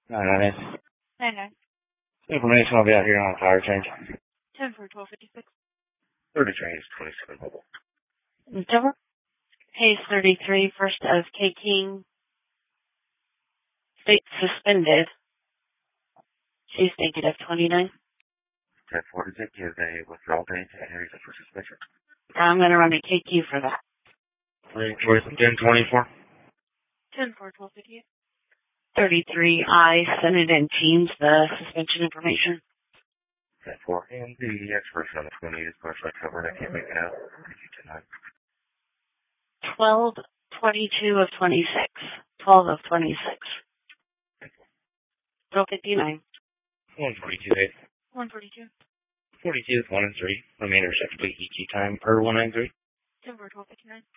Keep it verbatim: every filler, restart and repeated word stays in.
nine nine eight. Nine nine. Information will be out here on a tire change. Ten for twelve fifty six. thirty trains, twenty-seven mobile. Whichever. Case thirty three, first of K King. State suspended. She's negative twenty nine. ten forty-six is a withdrawal date and here's a for suspension. I'm gonna run a K Q for that. ten twenty-four. Ten for twelve fifty eight. Thirty three. I sent it in Teams the suspension information. ten four. And the expiration on the twenty is partially covered. I can't make it out. tonight. Twelve twenty two of twenty six. Twelve of twenty six. Twelve fifty nine. One forty two eight. One forty two. Forty two is one and three. Remainder is complete E T time per one nine three. Ten for twelve fifty nine.